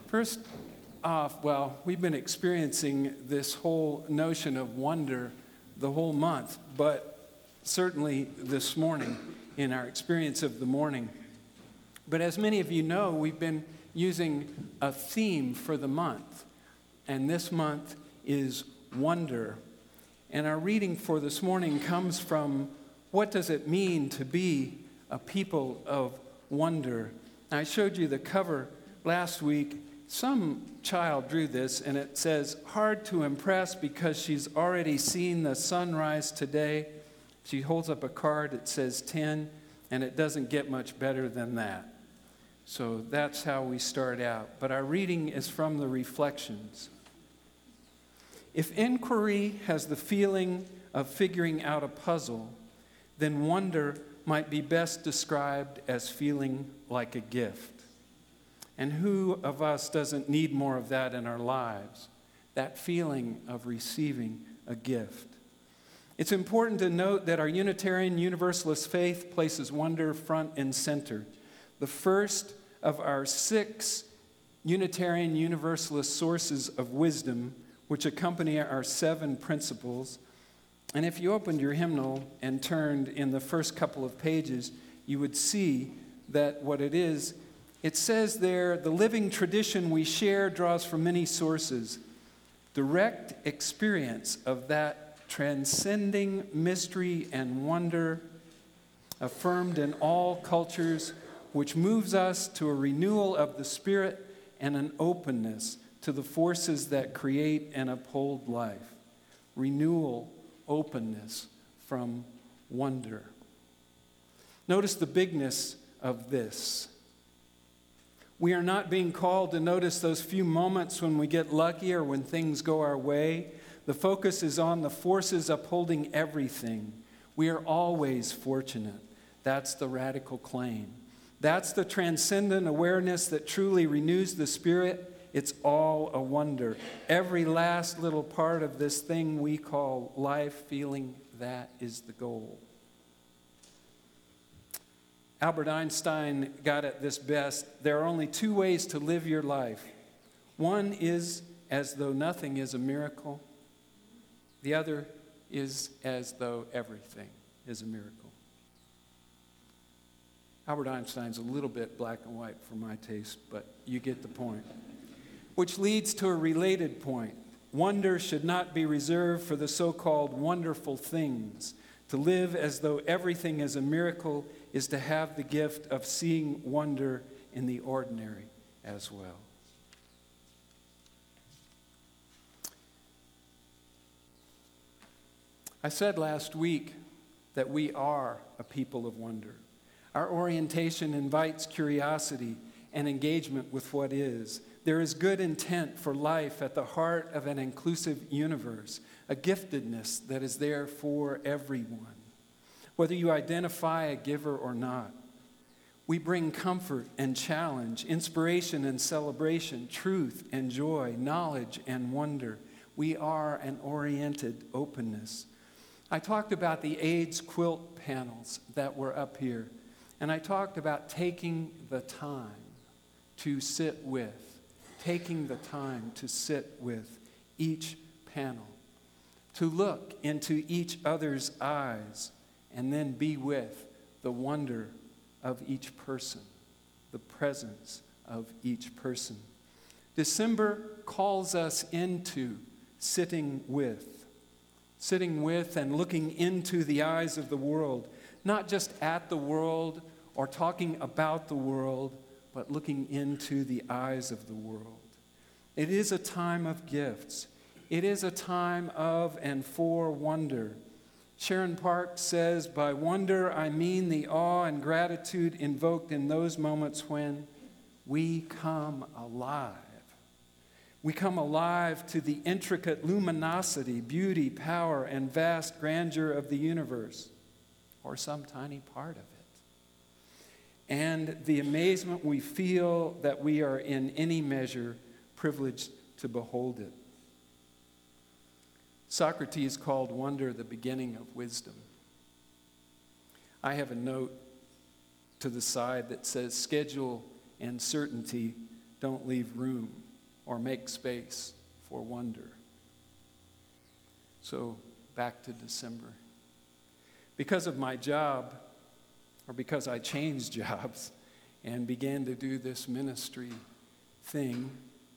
First off, well, we've been experiencing this whole notion of wonder the whole month, but certainly this morning in our experience of the morning. But as many of you know, we've been using a theme for the month, and this month is wonder. And our reading for this morning comes from what does it mean to be a people of wonder. I showed you the cover last week. Some child drew this, and it says, hard to impress because she's already seen the sunrise today. She holds up a card, it says 10, and it doesn't get much better than that. So that's how we start out. But our reading is from the Reflections. If inquiry has the feeling of figuring out a puzzle, then wonder might be best described as feeling like a gift. And who of us doesn't need more of that in our lives? That feeling of receiving a gift. It's important to note that our Unitarian Universalist faith places wonder front and center. The first of our 6 Unitarian Universalist sources of wisdom, which accompany our 7 principles. And if you opened your hymnal and turned in the first couple of pages, you would see that what it is, it says there, the living tradition we share draws from many sources. Direct experience of that transcending mystery and wonder affirmed in all cultures, which moves us to a renewal of the spirit and an openness to the forces that create and uphold life. Renewal, openness from wonder. Notice the bigness of this. We are not being called to notice those few moments when we get lucky or when things go our way. The focus is on the forces upholding everything. We are always fortunate. That's the radical claim. That's the transcendent awareness that truly renews the spirit. It's all a wonder. Every last little part of this thing we call life, feeling that is the goal. Albert Einstein got at this best. There are only 2 ways to live your life. One is as though nothing is a miracle. The other is as though everything is a miracle. Albert Einstein's a little bit black and white for my taste, but you get the point. Which leads to a related point. Wonder should not be reserved for the so-called wonderful things. To live as though everything is a miracle is to have the gift of seeing wonder in the ordinary as well. I said last week that we are a people of wonder. Our orientation invites curiosity and engagement with what is. There is good intent for life at the heart of an inclusive universe, a giftedness that is there for everyone. Whether you identify a giver or not, we bring comfort and challenge, inspiration and celebration, truth and joy, knowledge and wonder. We are an oriented openness. I talked about the AIDS quilt panels that were up here, and I talked about taking the time to sit with, each panel, to look into each other's eyes, and then be with the wonder of each person, the presence of each person. December calls us into sitting with and looking into the eyes of the world, not just at the world or talking about the world, but looking into the eyes of the world. It is a time of gifts. It is a time of and for wonder. Sharon Park says, by wonder I mean the awe and gratitude invoked in those moments when we come alive. We come alive to the intricate luminosity, beauty, power, and vast grandeur of the universe, or some tiny part of it. And the amazement we feel that we are in any measure privileged to behold it. Socrates called wonder the beginning of wisdom. I have a note to the side that says schedule and certainty don't leave room or make space for wonder. So back to December. Because of my job, or because I changed jobs and began to do this ministry thing,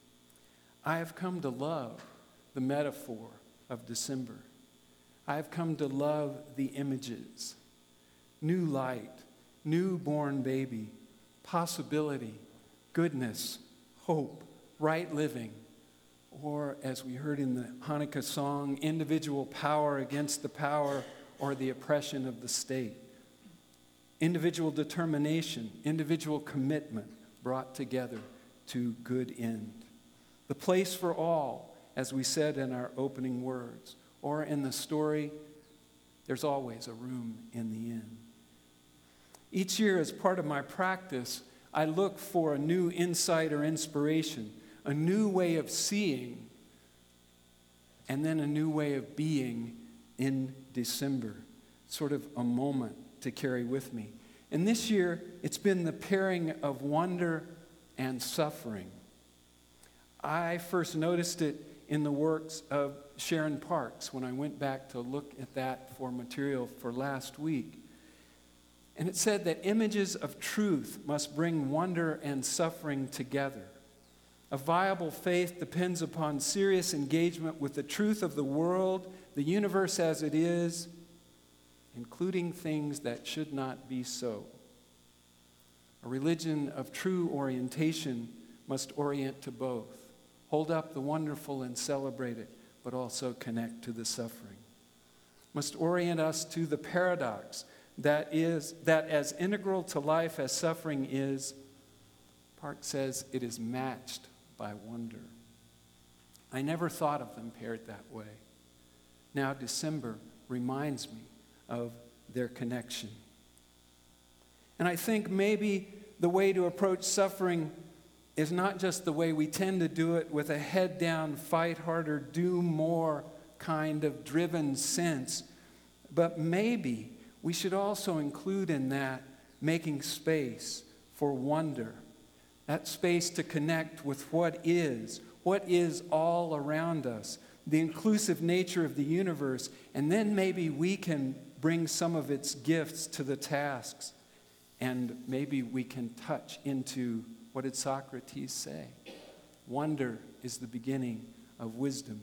I have come to love the metaphor of December. I have come to love the images. New light, newborn baby, possibility, goodness, hope, right living, or as we heard in the Hanukkah song, individual power against the power or the oppression of the state. Individual determination, individual commitment brought together to good end. The place for all, as we said in our opening words, or in the story, there's always a room in the inn. Each year, as part of my practice, I look for a new insight or inspiration, a new way of seeing, and then a new way of being in December, sort of a moment to carry with me. And this year, it's been the pairing of wonder and suffering. I first noticed it in the works of Sharon Parks when I went back to look at that for material for last week. And it said that images of truth must bring wonder and suffering together. A viable faith depends upon serious engagement with the truth of the world, the universe as it is, including things that should not be so. A religion of true orientation must orient to both, hold up the wonderful and celebrate it, but also connect to the suffering. Must orient us to the paradox that as integral to life as suffering is, Parks says it is matched by wonder. I never thought of them paired that way. Now December reminds me of their connection. And I think maybe the way to approach suffering is not just the way we tend to do it with a head down, fight harder, do more kind of driven sense, but maybe we should also include in that making space for wonder, that space to connect with what is all around us, the inclusive nature of the universe, and then maybe we can bring some of its gifts to the tasks, and maybe we can touch into, what did Socrates say? Wonder is the beginning of wisdom.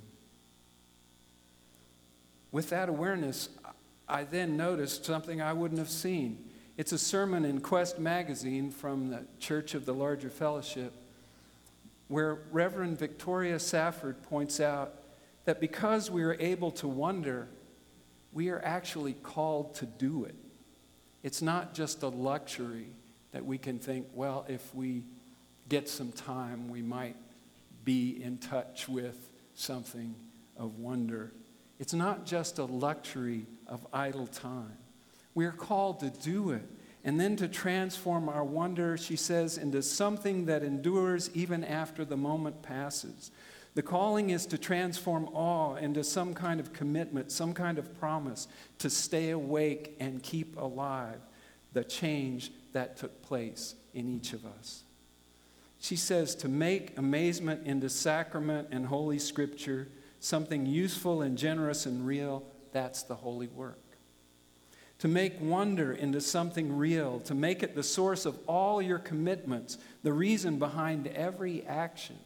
With that awareness, I then noticed something I wouldn't have seen. It's a sermon in Quest magazine from the Church of the Larger Fellowship, where Reverend Victoria Safford points out that because we are able to wonder, we are actually called to do it. It's not just a luxury that we can think, well, if we get some time, we might be in touch with something of wonder. It's not just a luxury of idle time. We're called to do it, and then to transform our wonder, she says, into something that endures even after the moment passes. The calling is to transform awe into some kind of commitment, some kind of promise to stay awake and keep alive the change that took place in each of us. She says to make amazement into sacrament and Holy Scripture, something useful and generous and real, that's the holy work. To make wonder into something real, to make it the source of all your commitments, the reason behind every action.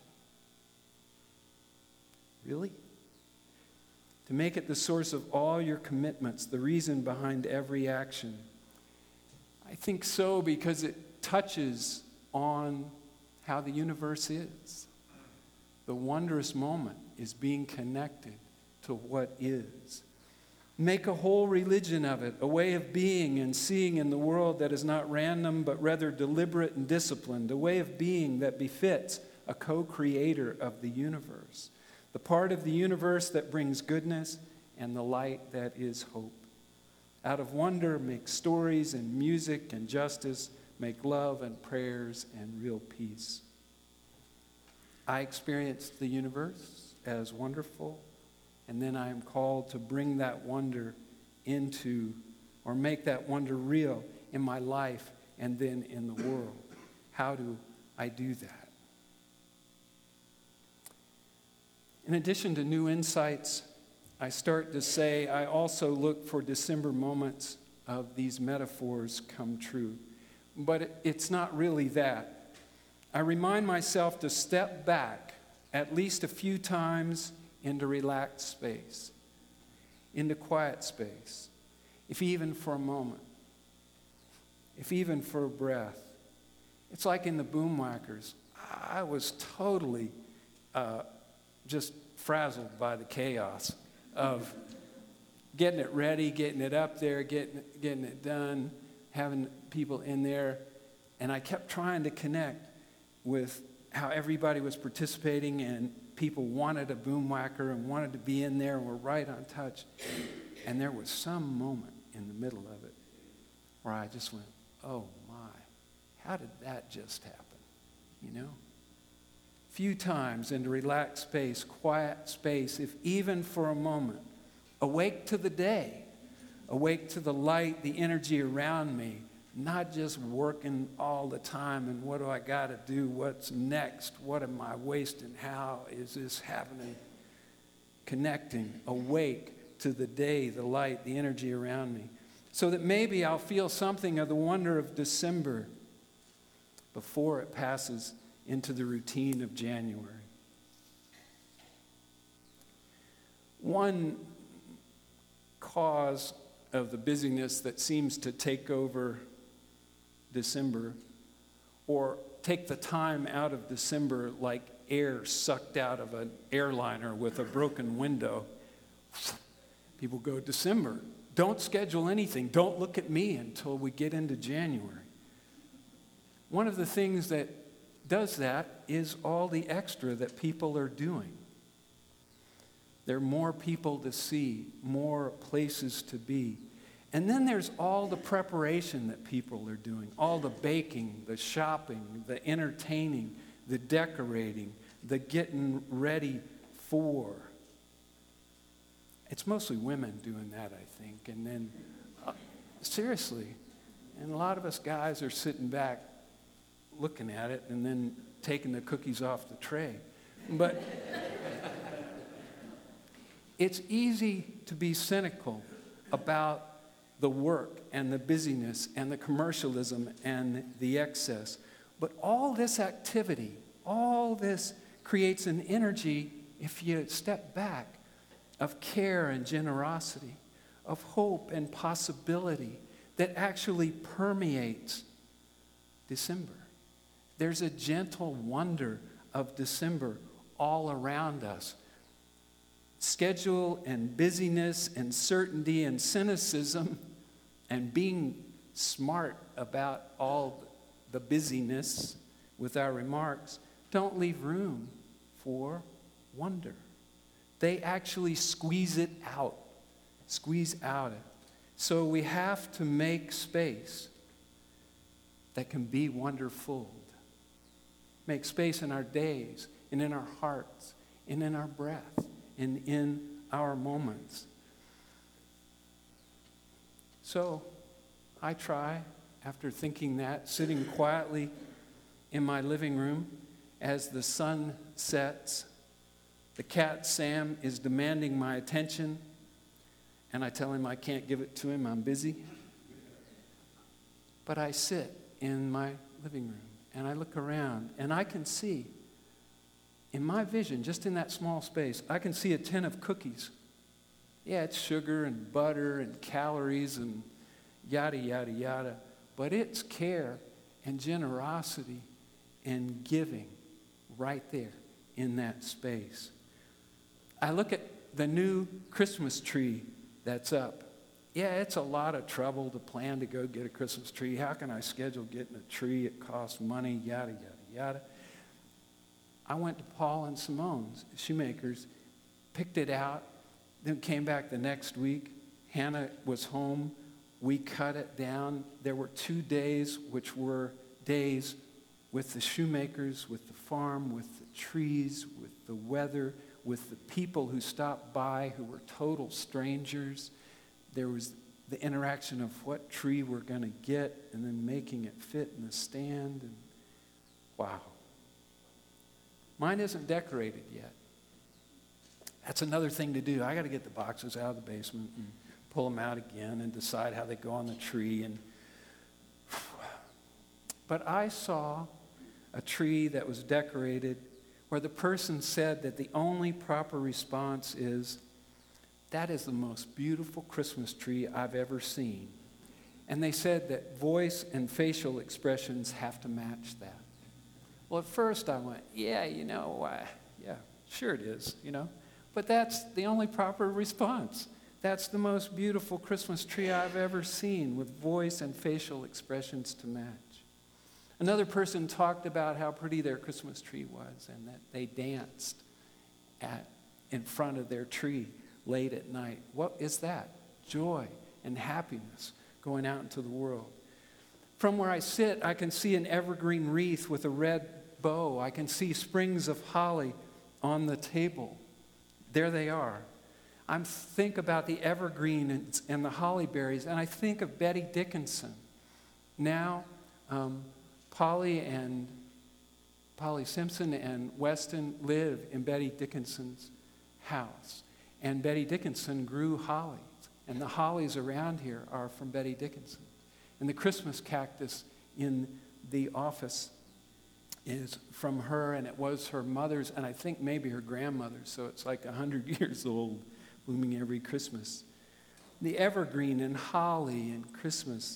Really? To make it the source of all your commitments, the reason behind every action. I think so because it touches on how the universe is. The wondrous moment is being connected to what is. Make a whole religion of it, a way of being and seeing in the world that is not random but rather deliberate and disciplined, a way of being that befits a co-creator of the universe, the part of the universe that brings goodness and the light that is hope. Out of wonder, make stories and music and justice, make love and prayers and real peace. I experienced the universe as wonderful, and then I am called to bring that wonder into, or make that wonder real in my life and then in the world. How do I do that? In addition to new insights, I start to say I also look for December moments of these metaphors come true. But it's not really that. I remind myself to step back at least a few times into relaxed space, into quiet space, if even for a moment, if even for a breath. It's like in the Boomwhackers. I was totally just frazzled by the chaos of getting it ready, getting it up there, getting it done, having people in there. And I kept trying to connect with how everybody was participating and people wanted a Boomwhacker and wanted to be in there and were right on touch. And there was some moment in the middle of it where I just went, oh my, how did that just happen? You know? Few times in the relaxed space, quiet space, if even for a moment, awake to the day, awake to the light, the energy around me, not just working all the time and what do I got to do, what's next, what am I wasting, how is this happening? Connecting, awake to the day, the light, the energy around me, so that maybe I'll feel something of the wonder of December before it passes into the routine of January. One cause of the busyness that seems to take over December, or take the time out of December like air sucked out of an airliner with a broken window. People go, December, don't schedule anything. Don't look at me until we get into January. One of the things that does that is all the extra that people are doing. There are more people to see, more places to be. And then there's all the preparation that people are doing, all the baking, the shopping, the entertaining, the decorating, the getting ready for. It's mostly women doing that, I think. And then, seriously, and a lot of us guys are sitting back looking at it and then taking the cookies off the tray. But it's easy to be cynical about the work and the busyness and the commercialism and the excess. But all this activity, all this creates an energy, if you step back, of care and generosity, of hope and possibility that actually permeates December. There's a gentle wonder of December all around us. Schedule and busyness and certainty and cynicism and being smart about all the busyness with our remarks don't leave room for wonder. They actually squeeze it out, squeeze out it. So we have to make space that can be wonderful. Make space in our days and in our hearts and in our breath and in our moments. So I try, after thinking that, sitting quietly in my living room as the sun sets. The cat, Sam, is demanding my attention, and I tell him I can't give it to him, I'm busy. But I sit in my living room, and I look around, and I can see, in my vision, just in that small space, I can see a tin of cookies. Yeah, it's sugar and butter and calories and yada, yada, yada, but it's care and generosity and giving right there in that space. I look at the new Christmas tree that's up. Yeah, it's a lot of trouble to plan to go get a Christmas tree. How can I schedule getting a tree? It costs money, yada, yada, yada. I went to Paul and Simone's, shoemakers, picked it out, then came back the next week. Hannah was home. We cut it down. There were 2 days, which were days with the shoemakers, with the farm, with the trees, with the weather, with the people who stopped by who were total strangers. There was the interaction of what tree we're going to get and then making it fit in the stand. And wow. Mine isn't decorated yet. That's another thing to do. I got to get the boxes out of the basement and pull them out again and decide how they go on the tree. But I saw a tree that was decorated where the person said that the only proper response is, "That is the most beautiful Christmas tree I've ever seen." And they said that voice and facial expressions have to match that. Well, at first I went, yeah, sure it is, But that's the only proper response. That's the most beautiful Christmas tree I've ever seen, with voice and facial expressions to match. Another person talked about how pretty their Christmas tree was and that they danced in front of their tree late at night. What is that? Joy and happiness going out into the world. From where I sit, I can see an evergreen wreath with a red bow. I can see sprigs of holly on the table. There they are. I think about the evergreen and the holly berries, and I think of Betty Dickinson. Now, Polly Simpson and Weston live in Betty Dickinson's house. And Betty Dickinson grew hollies. And the hollies around here are from Betty Dickinson. And the Christmas cactus in the office is from her, and it was her mother's, and I think maybe her grandmother's, so it's like 100 years old, blooming every Christmas. The evergreen and holly and Christmas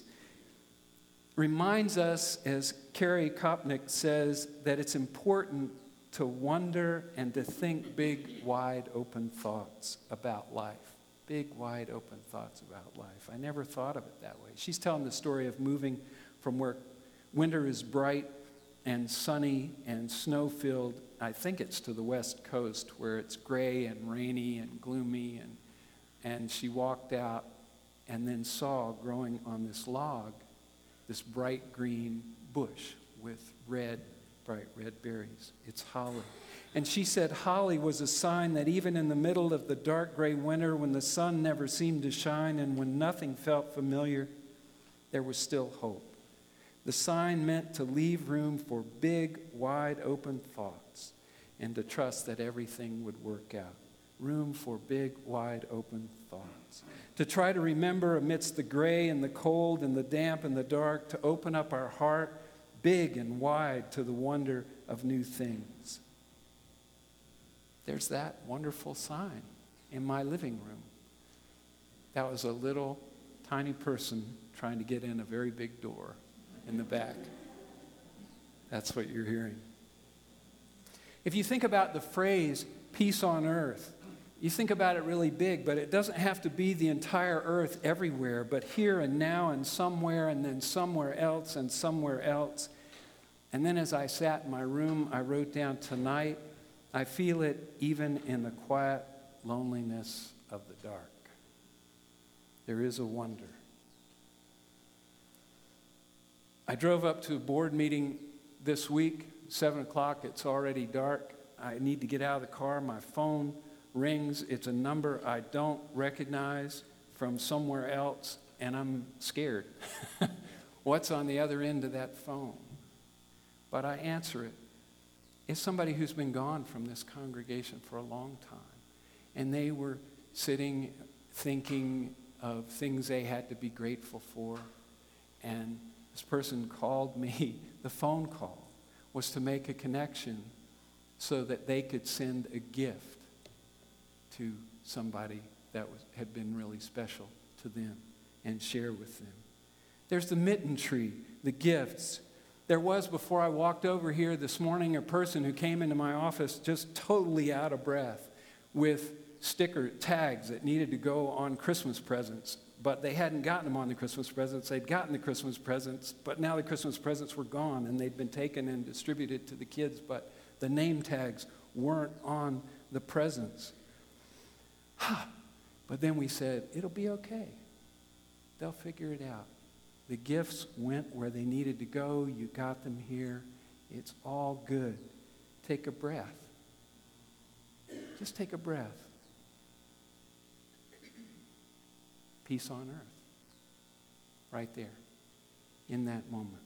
reminds us, as Carrie Kopnick says, that it's important to wonder and to think big, wide open thoughts about life. Big, wide open thoughts about life. I never thought of it that way. She's telling the story of moving from where winter is bright and sunny and snow-filled. I think it's to the West Coast where it's gray and rainy and gloomy. And she walked out and then saw growing on this log this bright green bush with bright red berries. It's holly. And she said holly was a sign that even in the middle of the dark gray winter, when the sun never seemed to shine and when nothing felt familiar, there was still hope. The sign meant to leave room for big, wide open thoughts and to trust that everything would work out. Room for big, wide open thoughts. To try to remember amidst the gray and the cold and the damp and the dark, to open up our heart big and wide to the wonder of new things. There's that wonderful sign in my living room. That was a little tiny person trying to get in a very big door in the back. That's what you're hearing. If you think about the phrase, peace on earth, you think about it really big, but it doesn't have to be the entire earth everywhere, but here and now and somewhere and then somewhere else and somewhere else. And then as I sat in my room, I wrote down tonight, I feel it even in the quiet loneliness of the dark. There is a wonder. I drove up to a board meeting this week, 7 o'clock, it's already dark. I need to get out of the car. My phone rings. It's a number I don't recognize from somewhere else, and I'm scared. What's on the other end of that phone? But I answer it. It's somebody who's been gone from this congregation for a long time. And they were sitting thinking of things they had to be grateful for. And this person called me. The phone call was to make a connection so that they could send a gift to somebody that had been really special to them and share with them. There's the mitten tree, the gifts. There was, before I walked over here this morning, a person who came into my office just totally out of breath with sticker tags that needed to go on Christmas presents, but they hadn't gotten them on the Christmas presents. They'd gotten the Christmas presents, but now the Christmas presents were gone, and they'd been taken and distributed to the kids, but the name tags weren't on the presents. But then we said, it'll be okay. They'll figure it out. The gifts went where they needed to go. You got them here. It's all good. Take a breath. Just take a breath. Peace on earth. Right there. In that moment.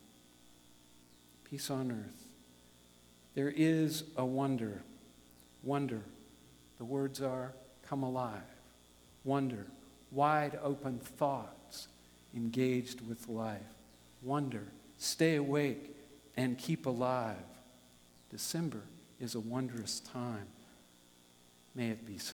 Peace on earth. There is a wonder. Wonder. The words are, come alive, wonder, wide open thoughts, engaged with life. Wonder, stay awake and keep alive. December is a wondrous time. May it be so.